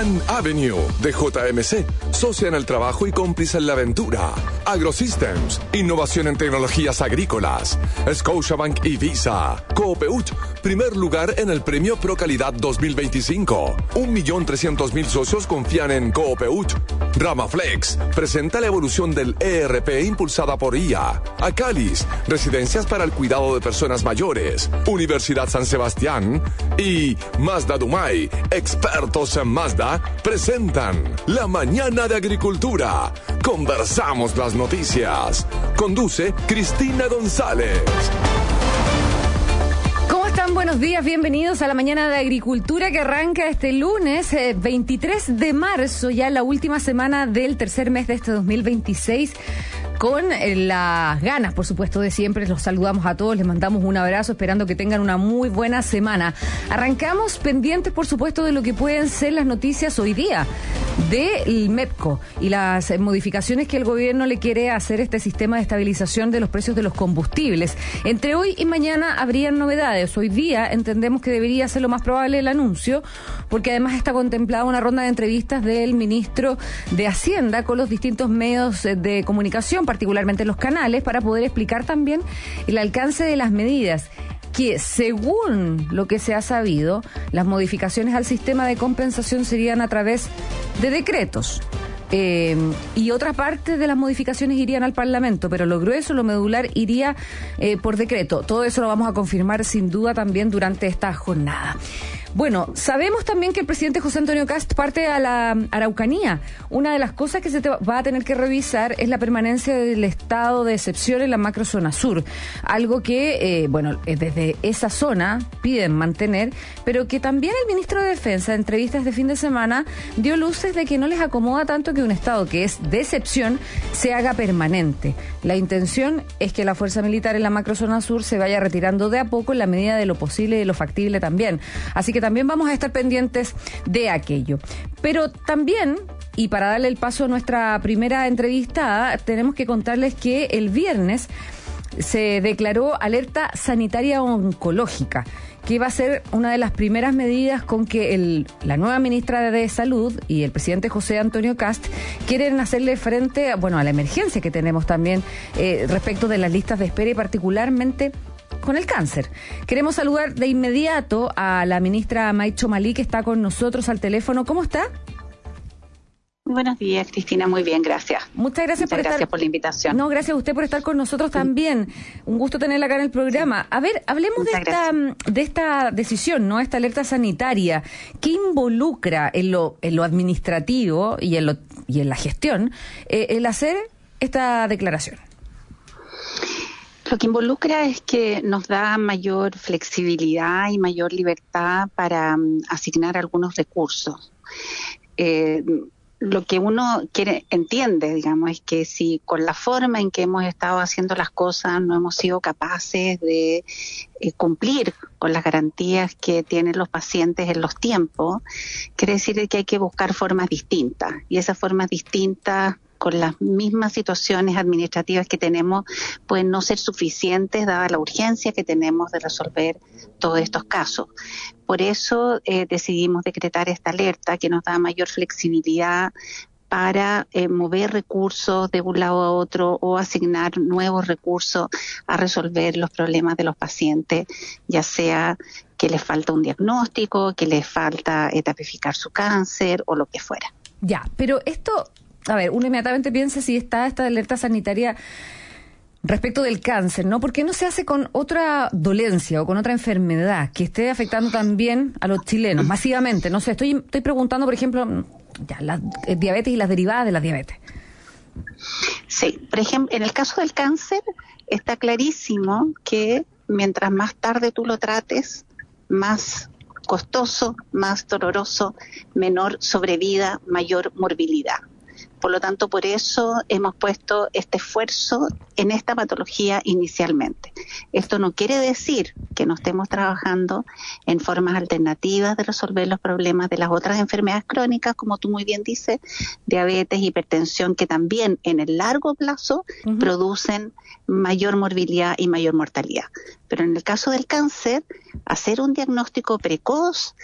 Pan Avenue de JMC, socia en el trabajo y cómplice en la aventura. AgroSystems, innovación en tecnologías agrícolas. Scotiabank y Visa. Coopeut, primer lugar en el premio Pro Calidad 2025. 1.300.000 socios confían en Coopeut. Ramaflex presenta la evolución del ERP impulsada por IA. Acalis, residencias para el cuidado de personas mayores. Universidad San Sebastián y Mazda Dumay, expertos en Mazda, presentan La Mañana de Agricultura. Conversamos las noticias. Conduce Cristina González. ¿Cómo están? Buenos días, bienvenidos a La Mañana de Agricultura que arranca este lunes 23 de marzo, ya la última semana del tercer mes de este 2026. Con las ganas, por supuesto, de siempre. Los saludamos a todos, les mandamos un abrazo, esperando que tengan una muy buena semana. Arrancamos pendientes, por supuesto, de lo que pueden ser las noticias hoy día del MEPCO y las modificaciones que el gobierno le quiere hacer a este sistema de estabilización de los precios de los combustibles. Entre hoy y mañana habrían novedades. Hoy día entendemos que debería ser lo más probable el anuncio, porque además está contemplada una ronda de entrevistas del ministro de Hacienda con los distintos medios de comunicación, particularmente los canales, para poder explicar también el alcance de las medidas que, según lo que se ha sabido, las modificaciones al sistema de compensación serían a través de decretos. Y otra parte de las modificaciones irían al Parlamento, pero lo grueso, lo medular, iría por decreto. Todo eso lo vamos a confirmar sin duda también durante esta jornada. Bueno, sabemos también que el presidente José Antonio Kast parte a la Araucanía. Una de las cosas que se va a tener que revisar es la permanencia del estado de excepción en la macrozona sur. Algo que, desde esa zona piden mantener, pero que también el ministro de Defensa, en entrevistas de fin de semana, dio luces de que no les acomoda tanto que un estado que es de excepción se haga permanente. La intención es que la fuerza militar en la macrozona sur se vaya retirando de a poco en la medida de lo posible y de lo factible también. Así que también vamos a estar pendientes de aquello. Pero también, y para darle el paso a nuestra primera entrevistada, tenemos que contarles que el viernes se declaró alerta sanitaria oncológica, que va a ser una de las primeras medidas con que la nueva ministra de Salud y el presidente José Antonio Kast quieren hacerle frente a la emergencia que tenemos también respecto de las listas de espera y particularmente con el cáncer. Queremos saludar de inmediato a la ministra Maicho Malí, que está con nosotros al teléfono. ¿Cómo está? Buenos días, Cristina. Muy bien, gracias. Muchas gracias por la invitación. No, gracias a usted por estar con nosotros también. Un gusto tenerla acá en el programa. A ver, hablemos de esta decisión, ¿no? Esta alerta sanitaria. ¿Qué involucra en lo administrativo y en la gestión el hacer esta declaración? Lo que involucra es que nos da mayor flexibilidad y mayor libertad para asignar algunos recursos. Lo que uno entiende, digamos, es que si con la forma en que hemos estado haciendo las cosas no hemos sido capaces de cumplir con las garantías que tienen los pacientes en los tiempos, quiere decir que hay que buscar formas distintas. Y esas formas distintas, con las mismas situaciones administrativas que tenemos, pueden no ser suficientes dada la urgencia que tenemos de resolver todos estos casos. Por eso decidimos decretar esta alerta que nos da mayor flexibilidad para mover recursos de un lado a otro o asignar nuevos recursos a resolver los problemas de los pacientes, ya sea que les falta un diagnóstico, que les falta etapificar su cáncer o lo que fuera. Ya, pero esto... A ver, uno inmediatamente piensa si está esta alerta sanitaria respecto del cáncer, ¿no? ¿Por qué no se hace con otra dolencia o con otra enfermedad que esté afectando también a los chilenos masivamente? No sé, estoy preguntando, por ejemplo, la diabetes y las derivadas de la diabetes. Sí, por ejemplo, en el caso del cáncer está clarísimo que mientras más tarde tú lo trates, más costoso, más doloroso, menor sobrevida, mayor morbilidad. Por lo tanto, por eso hemos puesto este esfuerzo en esta patología inicialmente. Esto no quiere decir que no estemos trabajando en formas alternativas de resolver los problemas de las otras enfermedades crónicas, como tú muy bien dices, diabetes, hipertensión, que también en el largo plazo producen mayor morbilidad y mayor mortalidad. Pero en el caso del cáncer, hacer un diagnóstico precoz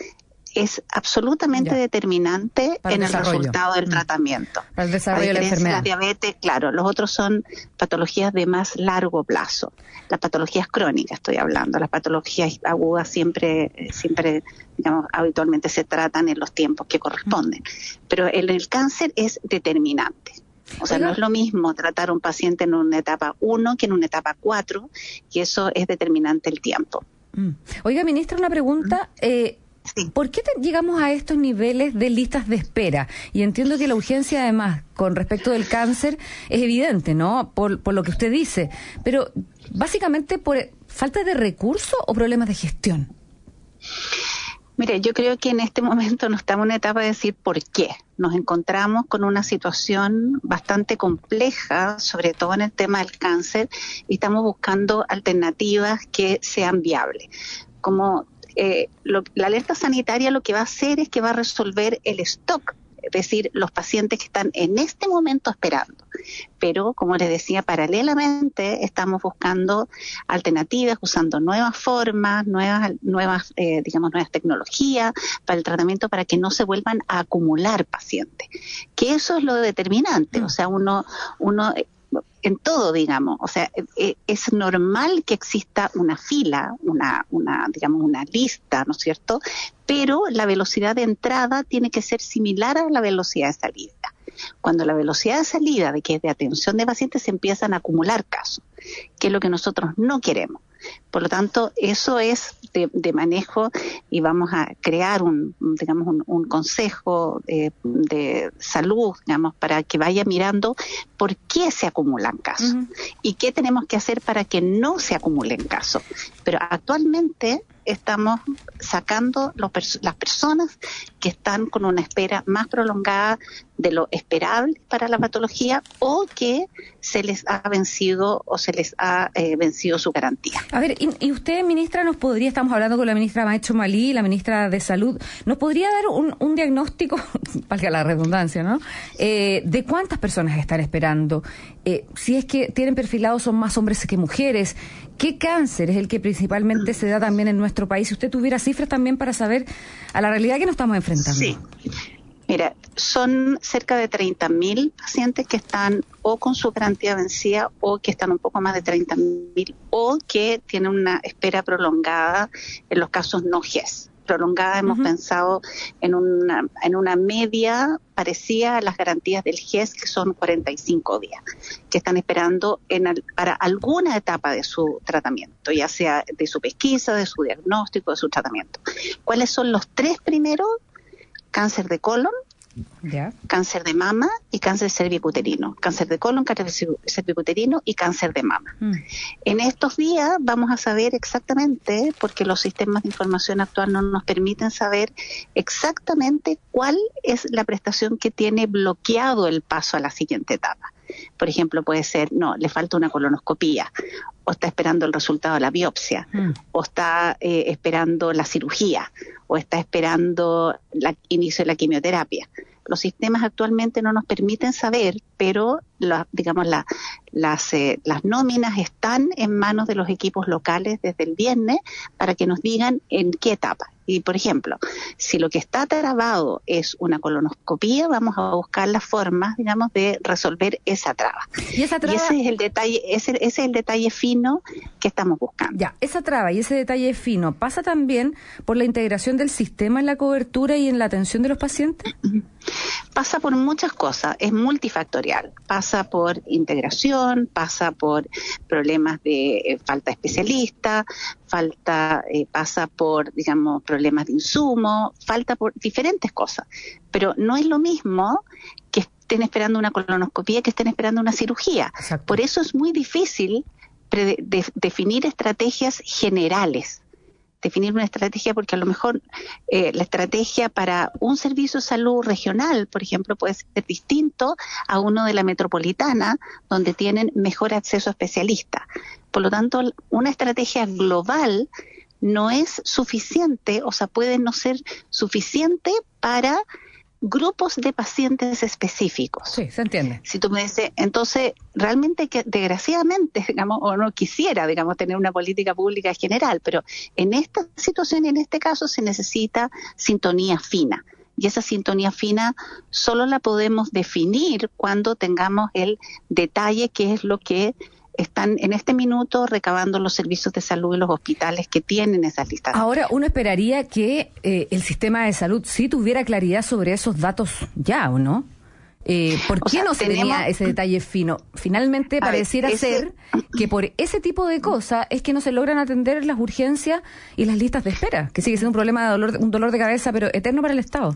es absolutamente determinante en el resultado del tratamiento. Para el desarrollo de la enfermedad. La diabetes, claro, los otros son patologías de más largo plazo. Las patologías crónicas estoy hablando, las patologías agudas siempre, digamos, habitualmente se tratan en los tiempos que corresponden. Pero en el cáncer es determinante. O sea, no es lo mismo tratar a un paciente en una etapa 1 que en una etapa 4, y eso es determinante el tiempo. Oiga, ministra, una pregunta. Sí. ¿Por qué llegamos a estos niveles de listas de espera? Y entiendo que la urgencia, además, con respecto del cáncer, es evidente, ¿no? Por lo que usted dice. Pero, básicamente, ¿por falta de recursos o problemas de gestión? Mire, yo creo que en este momento no estamos en una etapa de decir por qué. Nos encontramos con una situación bastante compleja, sobre todo en el tema del cáncer, y estamos buscando alternativas que sean viables. Como la alerta sanitaria lo que va a hacer es que va a resolver el stock, es decir, los pacientes que están en este momento esperando. Pero, como les decía, paralelamente estamos buscando alternativas, usando nuevas formas, nuevas tecnologías para el tratamiento, para que no se vuelvan a acumular pacientes. Que eso es lo determinante. O sea, uno en todo, digamos, o sea, es normal que exista una fila, una lista, ¿no es cierto? Pero la velocidad de entrada tiene que ser similar a la velocidad de salida. Cuando la velocidad de salida, que es de atención de pacientes, se empiezan a acumular casos, que es lo que nosotros no queremos. Por lo tanto, eso es de manejo, y vamos a crear un consejo de salud, digamos, para que vaya mirando por qué se acumulan casos y qué tenemos que hacer para que no se acumulen casos. Pero actualmente estamos sacando las personas que están con una espera más prolongada de lo esperable para la patología, o que se les ha vencido vencido su garantía. A ver, y usted, ministra, estamos hablando con la ministra Maech Malí, la ministra de Salud, ¿nos podría dar un diagnóstico, valga la redundancia, ¿no? De cuántas personas están esperando, si es que tienen perfilados, son más hombres que mujeres, qué cáncer es el que principalmente se da también en nuestro país, si usted tuviera cifras también para saber a la realidad que nos estamos enfrentando. Sí. Mira, son cerca de 30.000 pacientes que están o con su garantía vencida, o que están un poco más de 30.000, o que tienen una espera prolongada en los casos no GES. Prolongada hemos pensado en una media parecida a las garantías del GES, que son 45 días, que están esperando para alguna etapa de su tratamiento, ya sea de su pesquisa, de su diagnóstico, de su tratamiento. ¿Cuáles son los 3 primeros? Cáncer de colon, cáncer de mama y cáncer cervicuterino. Cáncer de colon, cáncer cervicuterino y cáncer de mama. En estos días vamos a saber exactamente, porque los sistemas de información actual no nos permiten saber exactamente cuál es la prestación que tiene bloqueado el paso a la siguiente etapa. Por ejemplo, puede ser, le falta una colonoscopía, o está esperando el resultado de la biopsia, o está esperando la cirugía, o está esperando el inicio de la quimioterapia. Los sistemas actualmente no nos permiten saber, pero las nóminas están en manos de los equipos locales desde el viernes para que nos digan en qué etapa. Y, por ejemplo, si lo que está trabado es una colonoscopía, vamos a buscar las formas, digamos, de resolver esa traba. Y ese es el detalle, ese es el detalle fino que estamos buscando. Ya, esa traba y ese detalle fino pasa también por la integración del sistema en la cobertura y en la atención de los pacientes. Pasa por muchas cosas, es multifactorial. Pasa por integración, pasa por problemas de falta de especialista, pasa por, digamos, problemas de insumo, falta por diferentes cosas. Pero no es lo mismo que estén esperando una colonoscopía que estén esperando una cirugía. Exacto. Por eso es muy difícil definir estrategias generales. Definir una estrategia, porque a lo mejor la estrategia para un servicio de salud regional, por ejemplo, puede ser distinto a uno de la metropolitana, donde tienen mejor acceso a especialistas. Por lo tanto, una estrategia global no es suficiente, o sea, puede no ser suficiente para grupos de pacientes específicos. Sí, se entiende. Si tú me dices, entonces, realmente que desgraciadamente, digamos, o no quisiera, digamos, tener una política pública general, pero en esta situación y en este caso se necesita sintonía fina. Y esa sintonía fina solo la podemos definir cuando tengamos el detalle, que es lo que están en este minuto recabando los servicios de salud y los hospitales que tienen esas listas. Ahora, uno esperaría que el sistema de salud sí tuviera claridad sobre esos datos ya, ¿o no? ¿Por qué no se tenía ese detalle fino? Finalmente pareciera ser que por ese tipo de cosas es que no se logran atender las urgencias y las listas de espera, que sigue siendo un problema de un dolor de cabeza, pero eterno para el Estado.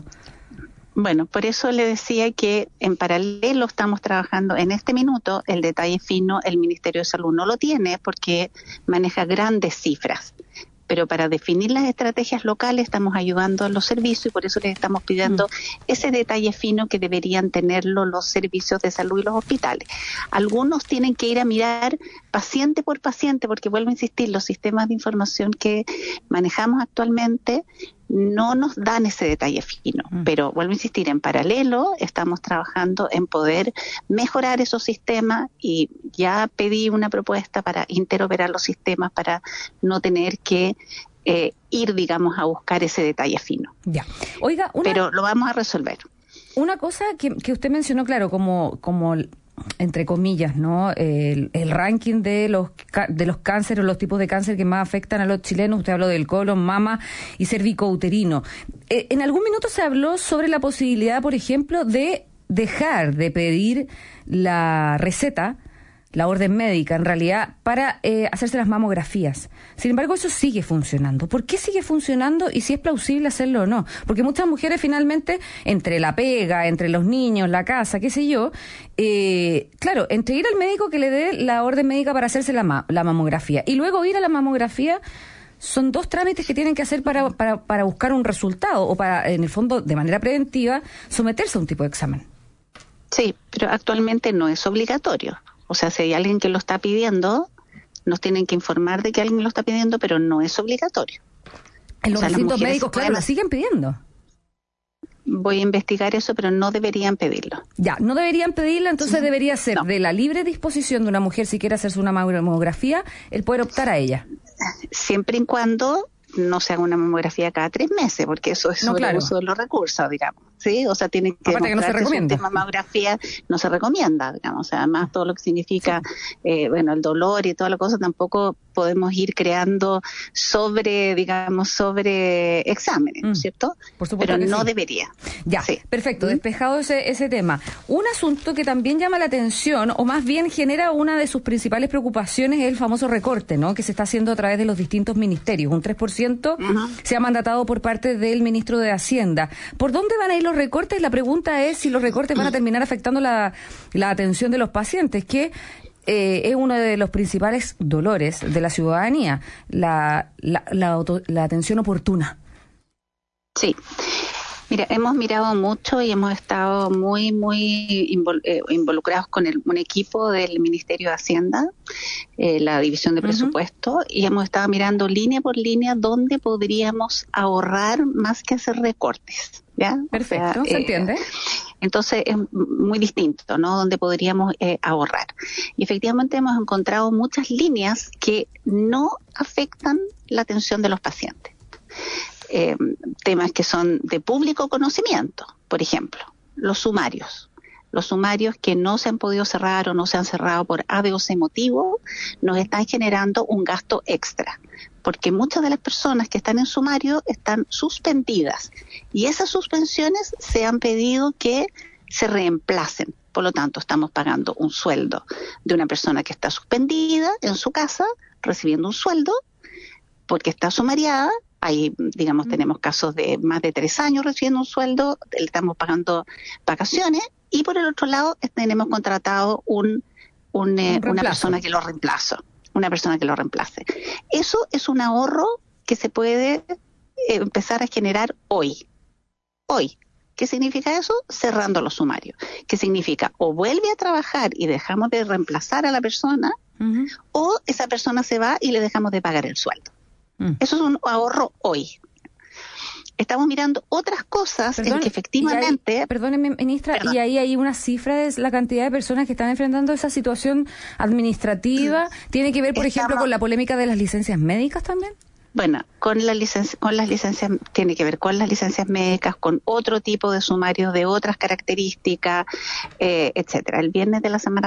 Bueno, por eso le decía que en paralelo estamos trabajando en este minuto. El detalle fino el Ministerio de Salud no lo tiene porque maneja grandes cifras. Pero para definir las estrategias locales estamos ayudando a los servicios y por eso les estamos pidiendo ese detalle fino que deberían tenerlo los servicios de salud y los hospitales. Algunos tienen que ir a mirar paciente por paciente porque, vuelvo a insistir, los sistemas de información que manejamos actualmente no nos dan ese detalle fino, pero vuelvo a insistir, en paralelo estamos trabajando en poder mejorar esos sistemas y ya pedí una propuesta para interoperar los sistemas para no tener que ir, digamos, a buscar ese detalle fino. Ya. Oiga, pero lo vamos a resolver. Una cosa que usted mencionó, claro, como entre comillas, ¿no? El ranking de los cánceres, los tipos de cáncer que más afectan a los chilenos. Usted habló del colon, mama y cervicouterino. En algún minuto se habló sobre la posibilidad, por ejemplo, de dejar de pedir la receta, la orden médica, en realidad, para hacerse las mamografías. Sin embargo, eso sigue funcionando. ¿Por qué sigue funcionando y si es plausible hacerlo o no? Porque muchas mujeres finalmente, entre la pega, entre los niños, la casa, qué sé yo, claro, entre ir al médico que le dé la orden médica para hacerse la mamografía y luego ir a la mamografía, son dos trámites que tienen que hacer para buscar un resultado o para, en el fondo, de manera preventiva, someterse a un tipo de examen. Sí, pero actualmente no es obligatorio. O sea, si hay alguien que lo está pidiendo, nos tienen que informar de que alguien lo está pidiendo, pero no es obligatorio. En los recintos médicos, claro, lo siguen pidiendo. Voy a investigar eso, pero no deberían pedirlo. Ya, no deberían pedirlo, entonces debería ser de la libre disposición de una mujer, si quiere hacerse una mamografía, el poder optar a ella. Siempre y cuando no se haga una mamografía cada 3 meses, porque eso es sobre uso de los recursos, digamos. ¿Sí? O sea, tiene que aparte que no se recomienda. Mamografía no se recomienda, digamos. O sea, además todo lo que significa, el dolor y toda la cosa, tampoco podemos ir creando sobre exámenes, ¿no es cierto? Por supuesto. Pero no debería. Ya, perfecto, despejado ese tema. Un asunto que también llama la atención, o más bien genera una de sus principales preocupaciones, es el famoso recorte, ¿no? Que se está haciendo a través de los distintos ministerios. Un 3% se ha mandatado por parte del ministro de Hacienda. ¿Por dónde van a ir los recortes? La pregunta es si los recortes van a terminar afectando la atención de los pacientes, que es uno de los principales dolores de la ciudadanía, la atención oportuna. Sí. Mira, hemos mirado mucho y hemos estado muy involucrados con un equipo del Ministerio de Hacienda, la División de Presupuesto, y hemos estado mirando línea por línea dónde podríamos ahorrar más que hacer recortes. ¿Ya? Perfecto, se entiende. Entonces es muy distinto, ¿no? Donde podríamos ahorrar. Y efectivamente hemos encontrado muchas líneas que no afectan la atención de los pacientes. Temas que son de público conocimiento, por ejemplo, los sumarios. Los sumarios que no se han podido cerrar o no se han cerrado por A, B o C motivo, nos están generando un gasto extra, porque muchas de las personas que están en sumario están suspendidas y esas suspensiones se han pedido que se reemplacen. Por lo tanto, estamos pagando un sueldo de una persona que está suspendida en su casa, recibiendo un sueldo porque está sumariada. Ahí, digamos, tenemos casos de más de 3 años recibiendo un sueldo, le estamos pagando vacaciones, y por el otro lado tenemos contratado una persona que lo reemplace. Eso es un ahorro que se puede empezar a generar hoy. ¿Qué significa eso? Cerrando los sumarios. ¿Qué significa? O vuelve a trabajar y dejamos de reemplazar a la persona, o esa persona se va y le dejamos de pagar el sueldo. Eso es un ahorro hoy. estamos mirando otras cosas en que efectivamente... Perdóneme, ministra, y ahí hay una cifra de la cantidad de personas que están enfrentando esa situación administrativa. ¿Tiene que ver, por ejemplo, con la polémica de las licencias médicas también? Bueno, con las licencias, tiene que ver con las licencias médicas, con otro tipo de sumarios de otras características, etcétera. El martes de la semana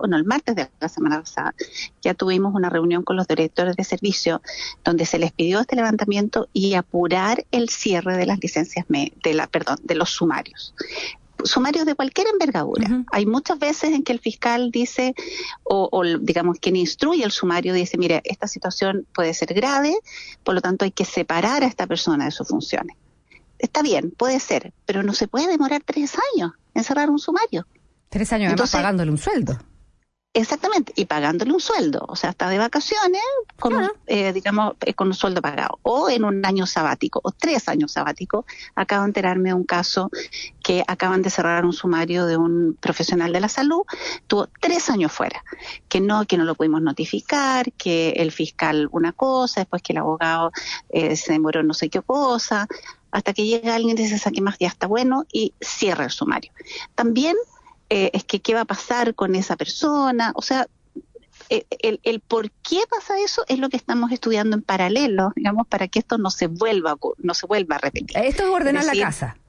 pasada, ya tuvimos una reunión con los directores de servicio donde se les pidió este levantamiento y apurar el cierre de las licencias de los sumarios de cualquier envergadura. Uh-huh. Hay muchas veces en que el fiscal dice, o digamos quien instruye el sumario dice, mire, esta situación puede ser grave, por lo tanto hay que separar a esta persona de sus funciones. Está bien, puede ser, pero no se puede demorar 3 años en cerrar un sumario. 3 años además pagándole un sueldo. Exactamente, y pagándole un sueldo, o sea, está de vacaciones con, con un sueldo pagado, o en un año sabático, o 3 años sabáticos. Acabo de enterarme de un caso que acaban de cerrar un sumario de un profesional de la salud, tuvo 3 años fuera, que no lo pudimos notificar, que el fiscal una cosa, después que el abogado se demoró no sé qué cosa, hasta que llega alguien y dice, saque más, ya está bueno, y cierra el sumario. También es que qué va a pasar con esa persona, o sea, el por qué pasa eso es lo que estamos estudiando en paralelo, digamos, para que esto no se vuelva a repetir. Esto es ordenar la casa.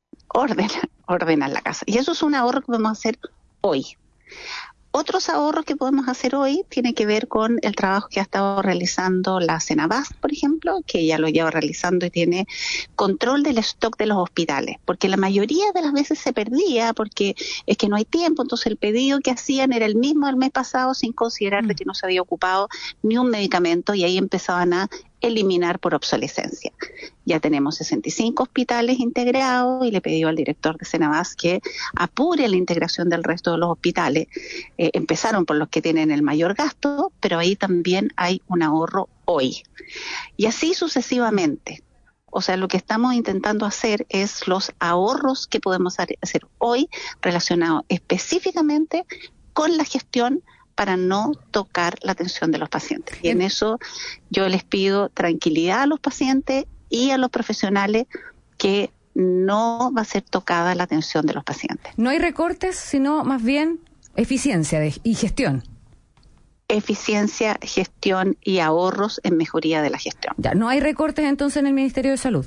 Ordenar la casa. Y eso es un ahorro que podemos hacer hoy. Otros ahorros que podemos hacer hoy tienen que ver con el trabajo que ha estado realizando la Cenabast, por ejemplo, que ya lo lleva realizando y tiene control del stock de los hospitales, porque la mayoría de las veces se perdía porque es que no hay tiempo, entonces el pedido que hacían era el mismo del mes pasado sin considerar de que no se había ocupado ni un medicamento y ahí empezaban a eliminar por obsolescencia. Ya tenemos 65 hospitales integrados y le pidió al director de Cenabast que apure la integración del resto de los hospitales. Empezaron por los que tienen el mayor gasto, pero ahí también hay un ahorro hoy. Y así sucesivamente. O sea, lo que estamos intentando hacer es los ahorros que podemos hacer hoy relacionados específicamente con la gestión para no tocar la atención de los pacientes. Y en eso yo les pido tranquilidad a los pacientes y a los profesionales que no va a ser tocada la atención de los pacientes. No hay recortes, sino más bien eficiencia y gestión. Eficiencia, gestión y ahorros en mejoría de la gestión. Ya, ¿no hay recortes entonces en el Ministerio de Salud?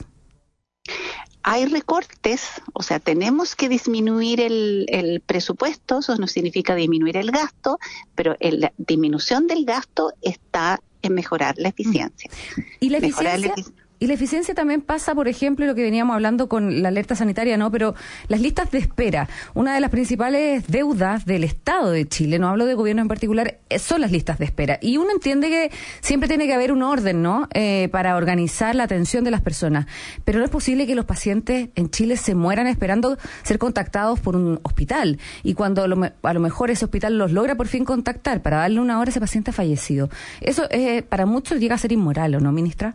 Hay recortes, o sea, tenemos que disminuir el presupuesto, eso no significa disminuir el gasto, pero la disminución del gasto está en mejorar la eficiencia. ¿Y la eficiencia? Y la eficiencia también pasa, por ejemplo, lo que veníamos hablando con la alerta sanitaria, ¿no? Pero las listas de espera, una de las principales deudas del Estado de Chile, no hablo de gobierno en particular, son las listas de espera. Y uno entiende que siempre tiene que haber un orden, ¿no? Para organizar la atención de las personas. Pero no es posible que los pacientes en Chile se mueran esperando ser contactados por un hospital. Y cuando a lo mejor ese hospital los logra por fin contactar para darle una hora, ese paciente ha fallecido. Eso para muchos llega a ser inmoral, ¿o no, ministra?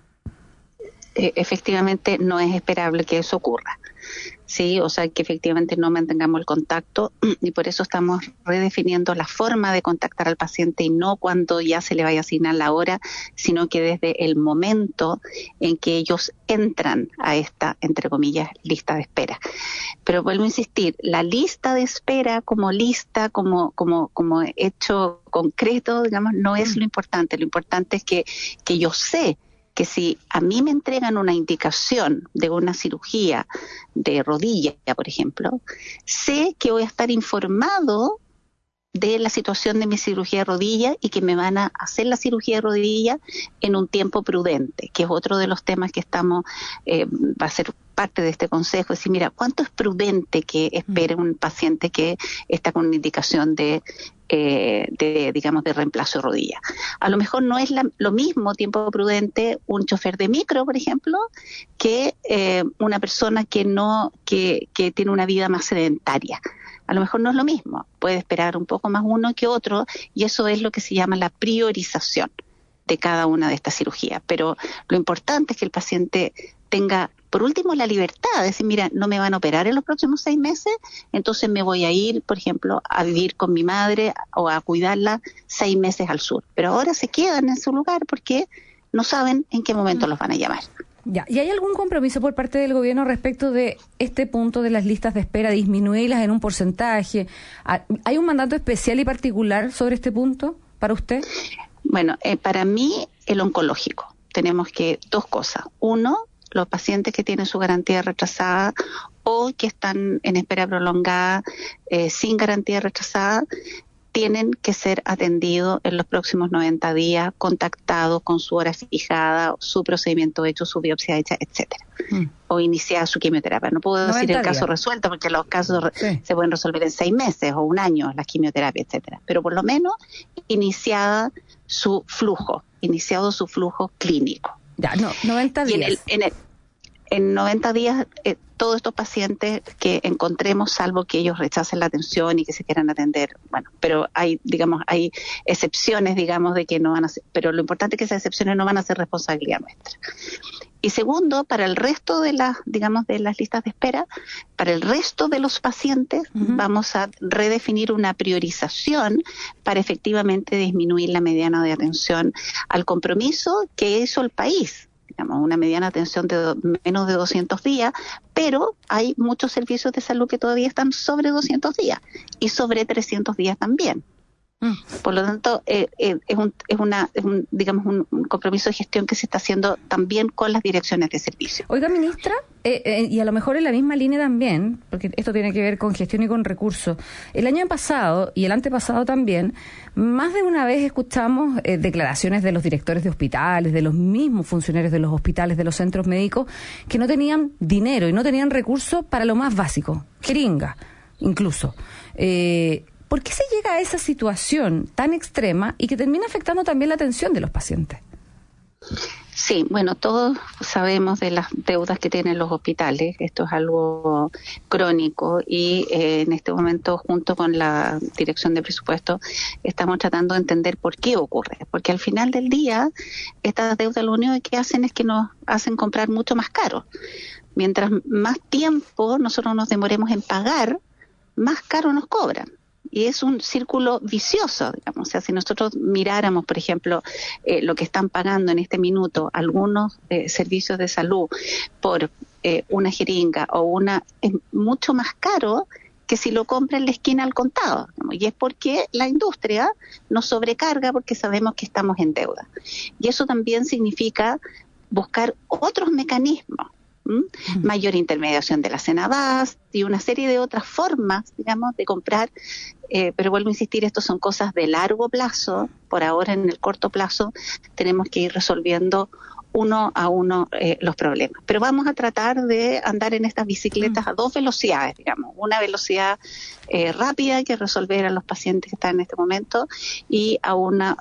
Efectivamente no es esperable que eso ocurra, sí, o sea que efectivamente no mantengamos el contacto y por eso estamos redefiniendo la forma de contactar al paciente y no cuando ya se le vaya a asignar la hora, sino que desde el momento en que ellos entran a esta, entre comillas, lista de espera. Pero vuelvo a insistir, la lista de espera como lista, como hecho concreto, digamos, no es lo importante es que yo sé que si a mí me entregan una indicación de una cirugía de rodilla, por ejemplo, sé que voy a estar informado de la situación de mi cirugía de rodilla y que me van a hacer la cirugía de rodilla en un tiempo prudente, que es otro de los temas que estamos, va a ser parte de este consejo, es decir, mira, ¿cuánto es prudente que espere un paciente que está con una indicación de reemplazo de rodilla? A lo mejor no es lo mismo tiempo prudente un chofer de micro, por ejemplo, que una persona que tiene una vida más sedentaria. A lo mejor no es lo mismo, puede esperar un poco más uno que otro y eso es lo que se llama la priorización de cada una de estas cirugías. Pero lo importante es que el paciente tenga, por último, la libertad de decir, mira, no me van a operar en los próximos 6 meses, entonces me voy a ir, por ejemplo, a vivir con mi madre o a cuidarla 6 meses al sur. Pero ahora se quedan en su lugar porque no saben en qué momento los van a llamar. Ya, ¿y hay algún compromiso por parte del gobierno respecto de este punto de las listas de espera, disminuirlas en un porcentaje? ¿Hay un mandato especial y particular sobre este punto para usted? Bueno, para mí, el oncológico. Tenemos que, dos cosas. Uno, los pacientes que tienen su garantía retrasada o que están en espera prolongada sin garantía retrasada, tienen que ser atendidos en los próximos 90 días, contactados con su hora fijada, su procedimiento hecho, su biopsia hecha, etcétera. O iniciada su quimioterapia. No puedo decir el caso resuelto porque los casos se pueden resolver en 6 meses o 1 año, la quimioterapia, etcétera. Pero por lo menos iniciado su flujo clínico. Ya, no, 90 días. Y en 90 días, todos estos pacientes que encontremos, salvo que ellos rechacen la atención y que se quieran atender, bueno, pero hay excepciones, de que no van a ser, pero lo importante es que esas excepciones no van a ser responsabilidad nuestra. Y segundo, para el resto de las listas de espera, para el resto de los pacientes, vamos a redefinir una priorización para efectivamente disminuir la mediana de atención al compromiso que hizo el país. Una mediana atención de menos de 200 días, pero hay muchos servicios de salud que todavía están sobre 200 días y sobre 300 días también. Por lo tanto, es un compromiso de gestión que se está haciendo también con las direcciones de servicio. Oiga, ministra, y a lo mejor en la misma línea también, porque esto tiene que ver con gestión y con recursos. El año pasado y el antepasado también, más de una vez escuchamos declaraciones de los directores de hospitales, de los mismos funcionarios de los hospitales, de los centros médicos, que no tenían dinero y no tenían recursos para lo más básico, jeringa, incluso. ¿Por qué se llega a esa situación tan extrema y que termina afectando también la atención de los pacientes? Sí, bueno, todos sabemos de las deudas que tienen los hospitales. Esto es algo crónico y en este momento, junto con la Dirección de Presupuesto, estamos tratando de entender por qué ocurre. Porque al final del día, estas deudas lo único que hacen es que nos hacen comprar mucho más caro. Mientras más tiempo nosotros nos demoremos en pagar, más caro nos cobran. Y es un círculo vicioso, O sea, si nosotros miráramos, por ejemplo, lo que están pagando en este minuto algunos servicios de salud por una jeringa o es mucho más caro que si lo compra en la esquina al contado. Y es porque la industria nos sobrecarga porque sabemos que estamos en deuda. Y eso también significa buscar otros mecanismos. Mayor intermediación de la Senabas y una serie de otras formas, de comprar, pero vuelvo a insistir, esto son cosas de largo plazo. Por ahora, en el corto plazo, tenemos que ir resolviendo uno a uno los problemas. Pero vamos a tratar de andar en estas bicicletas a 2 velocidades, una velocidad rápida que resolver a los pacientes que están en este momento y a una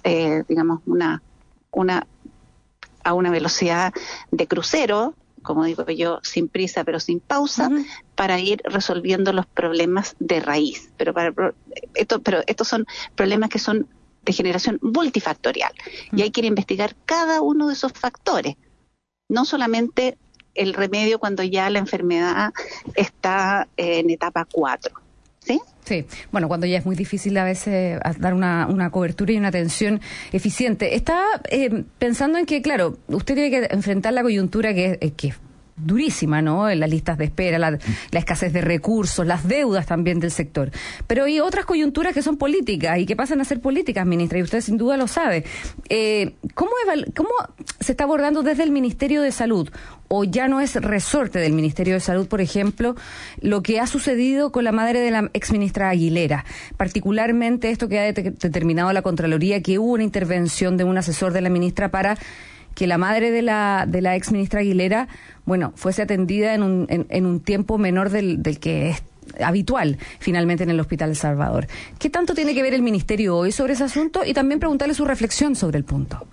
velocidad de crucero, como digo yo, sin prisa pero sin pausa, para ir resolviendo los problemas de raíz. Pero estos son problemas que son de generación multifactorial y hay que ir a investigar cada uno de esos factores, no solamente el remedio cuando ya la enfermedad está en etapa 4. ¿Sí? Sí, bueno, cuando ya es muy difícil a veces dar una cobertura y una atención eficiente. Estaba pensando en que, claro, usted tiene que enfrentar la coyuntura que es durísima, ¿no? En las listas de espera, la escasez de recursos, las deudas también del sector. Pero hay otras coyunturas que son políticas y que pasan a ser políticas, ministra, y usted sin duda lo sabe. ¿Cómo se está abordando desde el Ministerio de Salud? ¿O ya no es resorte del Ministerio de Salud, por ejemplo, lo que ha sucedido con la madre de la exministra Aguilera? Particularmente esto que ha determinado la Contraloría, que hubo una intervención de un asesor de la ministra para que la madre de la exministra Aguilera, fuese atendida en un tiempo menor del que es habitual, finalmente, en el Hospital El Salvador. ¿Qué tanto tiene que ver el Ministerio hoy sobre ese asunto? Y también preguntarle su reflexión sobre el punto.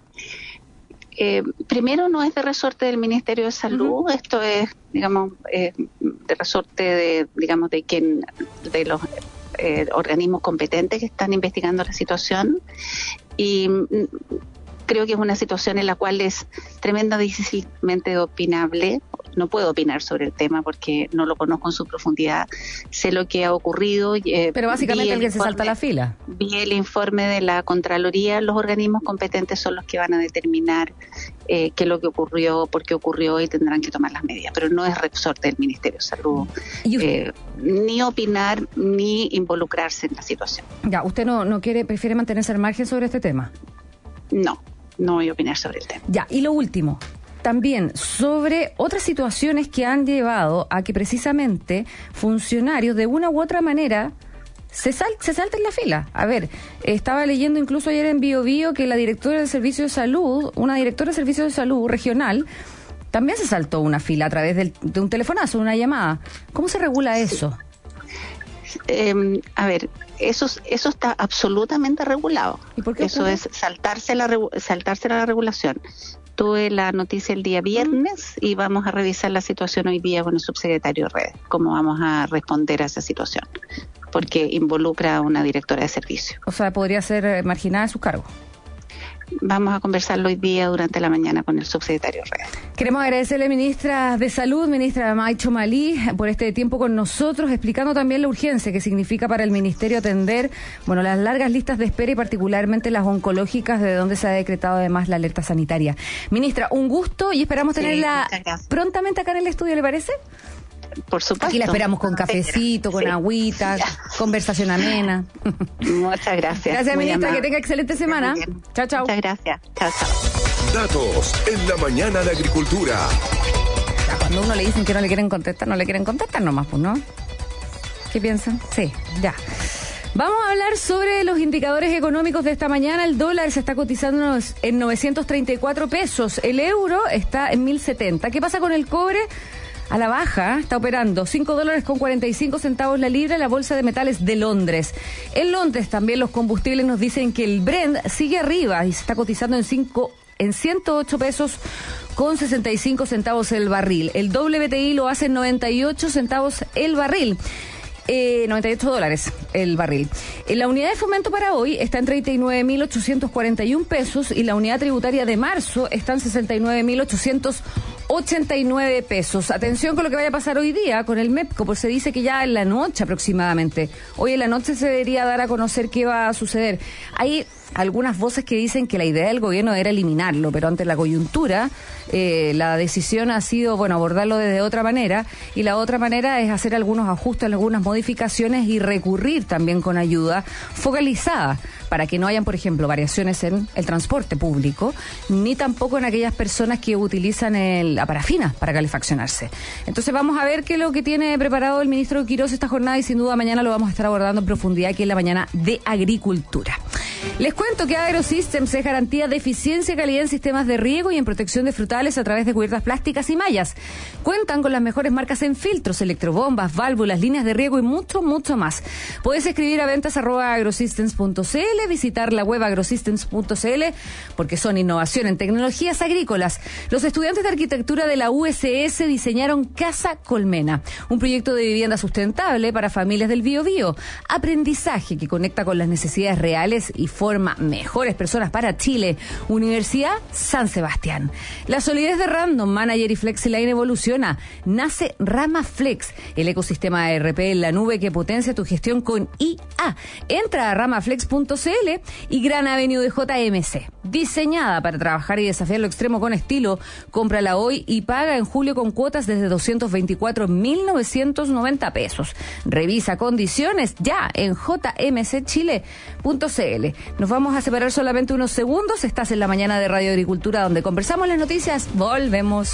Primero, no es de resorte del Ministerio de Salud, esto es, de resorte de los organismos competentes que están investigando la situación, y creo que es una situación en la cual es tremendamente opinable. no puedo opinar sobre el tema porque no lo conozco en su profundidad. Sé lo que ha ocurrido. Pero básicamente el que se salta la fila. Vi el informe de la Contraloría. Los organismos competentes son los que van a determinar qué es lo que ocurrió, por qué ocurrió, y tendrán que tomar las medidas. Pero no es resorte del Ministerio de Salud ni opinar ni involucrarse en la situación. Ya, ¿usted no prefiere mantenerse al margen sobre este tema? No voy a opinar sobre el tema. Ya, y lo último, también sobre otras situaciones que han llevado a que precisamente funcionarios de una u otra manera se salten la fila. A ver, estaba leyendo incluso ayer en Biobío que la directora del Servicio de Salud, una directora del Servicio de Salud regional, también se saltó una fila a través de un telefonazo, una llamada. ¿Cómo se regula eso? A ver, eso está absolutamente regulado. ¿Y por qué eso ocurre? es saltarse la regulación. Tuve la noticia el día viernes y vamos a revisar la situación hoy día con el subsecretario de Redes, cómo vamos a responder a esa situación, porque involucra a una directora de servicio. O sea, podría ser marginada de su cargo. Vamos a conversarlo hoy día durante la mañana con el subsecretario de Redes. Queremos agradecerle, ministra de Salud, ministra Maicho Malí, por este tiempo con nosotros, explicando también la urgencia que significa para el Ministerio atender, las largas listas de espera y particularmente las oncológicas, de donde se ha decretado además la alerta sanitaria. Ministra, un gusto y esperamos tenerla prontamente acá en el estudio, ¿le parece? Por supuesto. Aquí la esperamos con cafecito, con agüita, conversación amena. Muchas gracias. Gracias, ministra, que tenga excelente semana. Chao, chao. Muchas gracias. Chao, chao. Datos en la mañana de Agricultura. Ya, cuando uno le dicen que no le quieren contestar nomás, pues, ¿no? ¿Qué piensan? Sí, ya. Vamos a hablar sobre los indicadores económicos de esta mañana. El dólar se está cotizando en 934 pesos. El euro está en 1070. ¿Qué pasa con el cobre? A la baja, está operando $5.45 la libra en la Bolsa de Metales de Londres. En Londres también los combustibles nos dicen que el Brent sigue arriba y se está cotizando en 108 pesos con 65 centavos el barril. El WTI lo hace en 98 centavos el barril. 98 dólares el barril. La unidad de fomento para hoy está en 39.841 pesos y la unidad tributaria de marzo está en 69.889 pesos. Atención con lo que vaya a pasar hoy día con el MEPCO, pues se dice que ya en la noche aproximadamente. Hoy en la noche se debería dar a conocer qué va a suceder. Hay algunas voces que dicen que la idea del gobierno era eliminarlo, pero ante la coyuntura la decisión ha sido, abordarlo de otra manera, y la otra manera es hacer algunos ajustes, algunas modificaciones y recurrir también con ayuda focalizada para que no hayan, por ejemplo, variaciones en el transporte público, ni tampoco en aquellas personas que utilizan la parafina para calefaccionarse. Entonces vamos a ver qué es lo que tiene preparado el ministro Quirós esta jornada y sin duda mañana lo vamos a estar abordando en profundidad aquí en la mañana de Agricultura. Les cuento que AgroSystems es garantía de eficiencia y calidad en sistemas de riego y en protección de frutales a través de cubiertas plásticas y mallas. Cuentan con las mejores marcas en filtros, electrobombas, válvulas, líneas de riego y mucho, mucho más. Puedes escribir a ventas@agrosystems.cl, visitar la web agrosystems.cl, porque son innovación en tecnologías agrícolas. Los estudiantes de arquitectura de la USS diseñaron Casa Colmena, un proyecto de vivienda sustentable para familias del Biobío. Aprendizaje que conecta con las necesidades reales y forma mejores personas para Chile. Universidad San Sebastián. La solidez de Random Manager y FlexiLine evoluciona. Nace RamaFlex, el ecosistema de ERP en la nube que potencia tu gestión con IA. Entra a ramaflex.cl y Gran Avenue de JMC. Diseñada para trabajar y desafiar lo extremo con estilo. Cómprala hoy y paga en julio con cuotas desde 224.990 pesos. Revisa condiciones ya en jmcchile.cl. Nos vamos a separar solamente unos segundos. Estás en la mañana de Radio Agricultura, donde conversamos las noticias. Volvemos.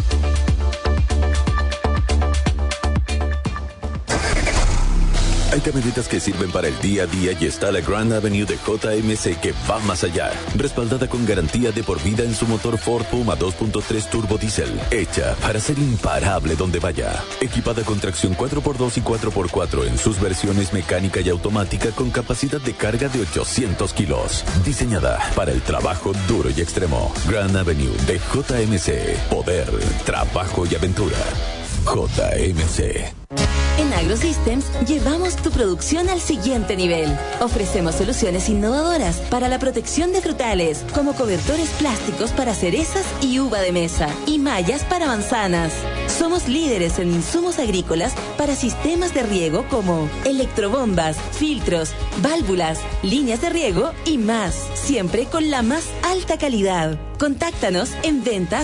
Hay camionetas que sirven para el día a día y está la Grand Avenue de JMC que va más allá. Respaldada con garantía de por vida en su motor Ford Puma 2.3 Turbo Diesel. Hecha para ser imparable donde vaya. Equipada con tracción 4x2 y 4x4 en sus versiones mecánica y automática con capacidad de carga de 800 kilos. Diseñada para el trabajo duro y extremo. Grand Avenue de JMC. Poder, trabajo y aventura. JMC. En AgroSystems llevamos tu producción al siguiente nivel. Ofrecemos soluciones innovadoras para la protección de frutales, como cobertores plásticos para cerezas y uva de mesa, y mallas para manzanas. Somos líderes en insumos agrícolas para sistemas de riego como electrobombas, filtros, válvulas, líneas de riego y más, siempre con la más alta calidad. Contáctanos en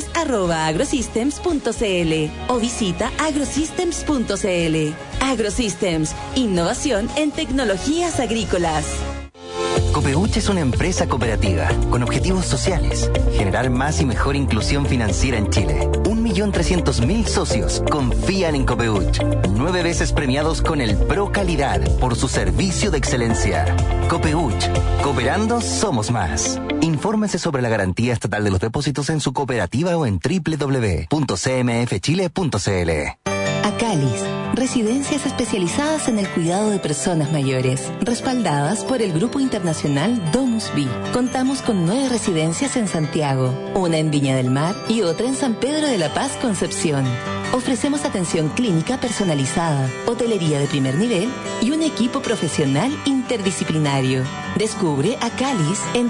ventas@agrosystems.cl o visita agrosystems.cl. AgroSystems, innovación en tecnologías agrícolas. Copeuch es una empresa cooperativa con objetivos sociales, generar más y mejor inclusión financiera en Chile. 1.300.000 socios confían en Copeuch. 9 veces premiados con el Pro Calidad por su servicio de excelencia. Copeuch, cooperando somos más. Infórmese sobre la garantía estatal de los depósitos en su cooperativa o en www.cmfchile.cl. Acalis, residencias especializadas en el cuidado de personas mayores, respaldadas por el Grupo Internacional Domus Vi. Contamos con 9 residencias en Santiago, una en Viña del Mar y otra en San Pedro de la Paz, Concepción. Ofrecemos atención clínica personalizada, hotelería de primer nivel y un equipo profesional interdisciplinario. Descubre Acalis en